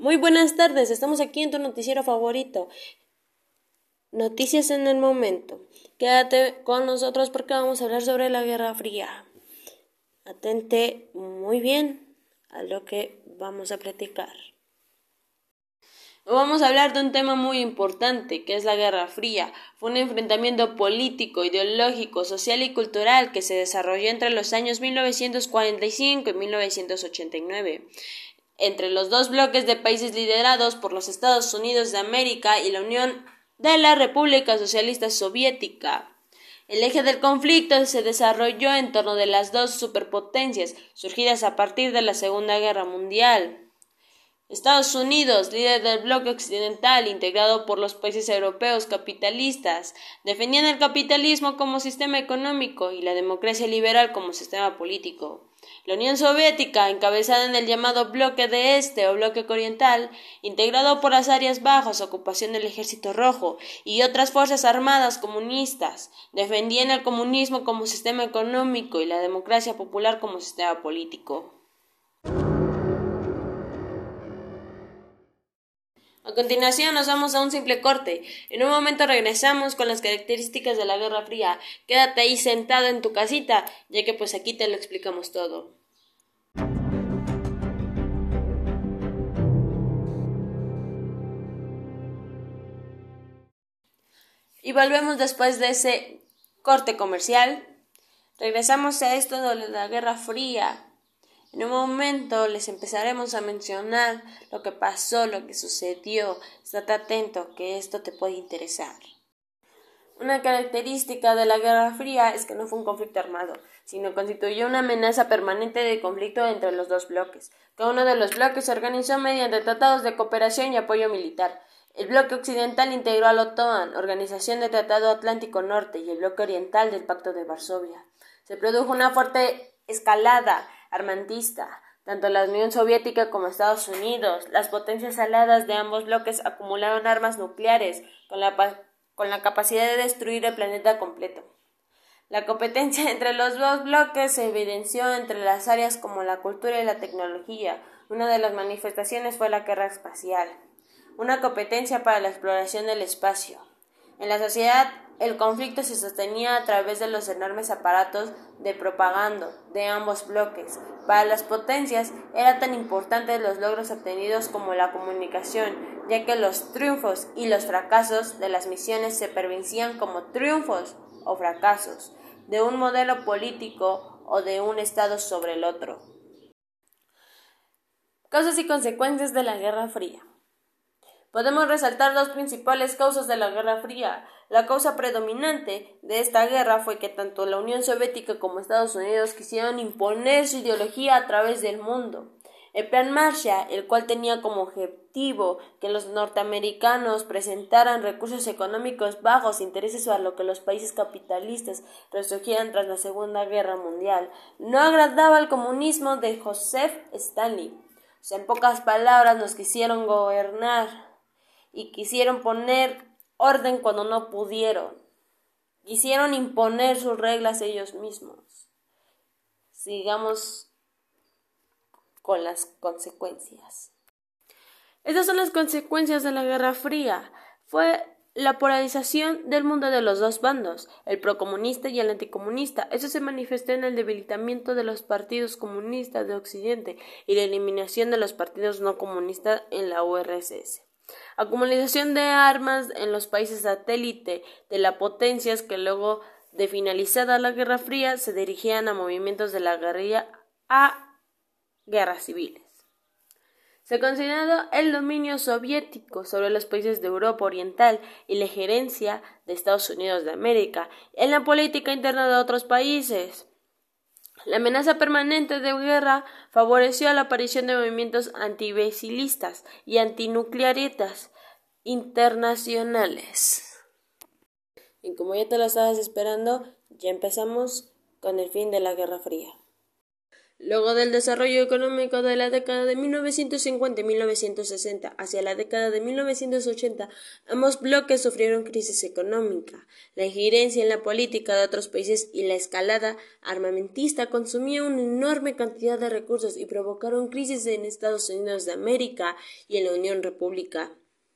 Muy buenas tardes, estamos aquí en tu noticiero favorito, Noticias en el Momento. Quédate con nosotros porque vamos a hablar sobre la Guerra Fría. Atente muy bien a lo que vamos a platicar. Hoy vamos a hablar de un tema muy importante, que es la Guerra Fría. Fue un enfrentamiento político, ideológico, social y cultural que se desarrolló entre los años 1945 y 1989. Entre los dos bloques de países liderados por los Estados Unidos de América y la Unión de la República Socialista Soviética. El eje del conflicto se desarrolló en torno de las dos superpotencias, surgidas a partir de la Segunda Guerra Mundial. Estados Unidos, líder del bloque occidental integrado por los países europeos capitalistas, defendían el capitalismo como sistema económico y la democracia liberal como sistema político. La Unión Soviética, encabezada en el llamado Bloque de Este o Bloque Oriental, integrado por las áreas bajas, ocupación del Ejército Rojo y otras fuerzas armadas comunistas, defendían el comunismo como sistema económico y la democracia popular como sistema político. A continuación nos vamos a un simple corte. En un momento regresamos con las características de la Guerra Fría. Quédate ahí sentado en tu casita, ya que pues aquí te lo explicamos todo. Y volvemos después de ese corte comercial. Regresamos a esto de la Guerra Fría. En un momento les empezaremos a mencionar lo que pasó, lo que sucedió. Estate atento que esto te puede interesar. Una característica de la Guerra Fría es que no fue un conflicto armado, sino constituyó una amenaza permanente de conflicto entre los dos bloques. Cada uno de los bloques se organizó mediante tratados de cooperación y apoyo militar. El bloque occidental integró a la OTAN, Organización de Tratado Atlántico Norte, y el bloque oriental del Pacto de Varsovia. Se produjo una fuerte escalada armantista. Tanto la Unión Soviética como Estados Unidos, las potencias aliadas de ambos bloques acumularon armas nucleares con la capacidad de destruir el planeta completo. La competencia entre los dos bloques se evidenció entre las áreas como la cultura y la tecnología. Una de las manifestaciones fue la guerra espacial, una competencia para la exploración del espacio. En la sociedad, el conflicto se sostenía a través de los enormes aparatos de propaganda de ambos bloques. Para las potencias eran tan importantes los logros obtenidos como la comunicación, ya que los triunfos y los fracasos de las misiones se percibían como triunfos o fracasos de un modelo político o de un Estado sobre el otro. Causas y consecuencias de la Guerra Fría. Podemos resaltar dos principales causas de la Guerra Fría. La causa predominante de esta guerra fue que tanto la Unión Soviética como Estados Unidos quisieron imponer su ideología a través del mundo. El Plan Marshall, el cual tenía como objetivo que los norteamericanos presentaran recursos económicos bajos, intereses a lo que los países capitalistas resurgieran tras la Segunda Guerra Mundial, no agradaba al comunismo de Joseph Stalin. O sea, en pocas palabras, nos quisieron gobernar y quisieron poner orden cuando no pudieron. Quisieron imponer sus reglas ellos mismos. Sigamos con las consecuencias. Estas son las consecuencias de la Guerra Fría. Fue la polarización del mundo de los dos bandos, el procomunista y el anticomunista. Eso se manifestó en el debilitamiento de los partidos comunistas de Occidente y la eliminación de los partidos no comunistas en la URSS. Acumulación de armas en los países satélite de las potencias que luego de finalizada la Guerra Fría se dirigían a movimientos de la guerrilla a guerras civiles. Se consideró el dominio soviético sobre los países de Europa Oriental y la injerencia de Estados Unidos de América en la política interna de otros países. La amenaza permanente de guerra favoreció la aparición de movimientos antibasilistas y antinuclearistas internacionales. Y como ya te lo estabas esperando, ya empezamos con el fin de la Guerra Fría. Luego del desarrollo económico de la década de 1950 y 1960 hacia la década de 1980, ambos bloques sufrieron crisis económica. La injerencia en la política de otros países y la escalada armamentista consumían una enorme cantidad de recursos y provocaron crisis en Estados Unidos de América y en la Unión República.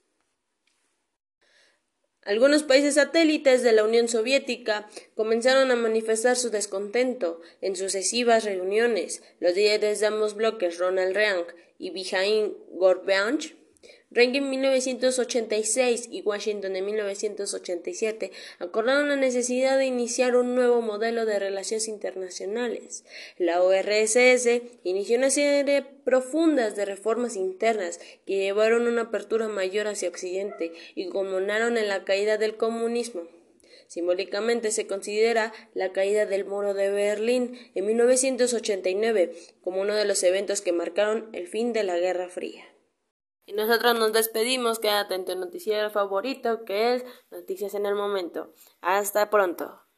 Algunos países satélites de la Unión Soviética comenzaron a manifestar su descontento en sucesivas reuniones. Los líderes de ambos bloques, Ronald Reagan y Mikhail Gorbachev, Reagan en 1986 y Washington en 1987, acordaron la necesidad de iniciar un nuevo modelo de relaciones internacionales. La URSS inició una serie profundas de reformas internas que llevaron a una apertura mayor hacia Occidente y culminaron en la caída del comunismo. Simbólicamente se considera la caída del muro de Berlín en 1989 como uno de los eventos que marcaron el fin de la Guerra Fría. Y nosotros nos despedimos, quédate en tu noticiero favorito, que es Noticias en el Momento. Hasta pronto.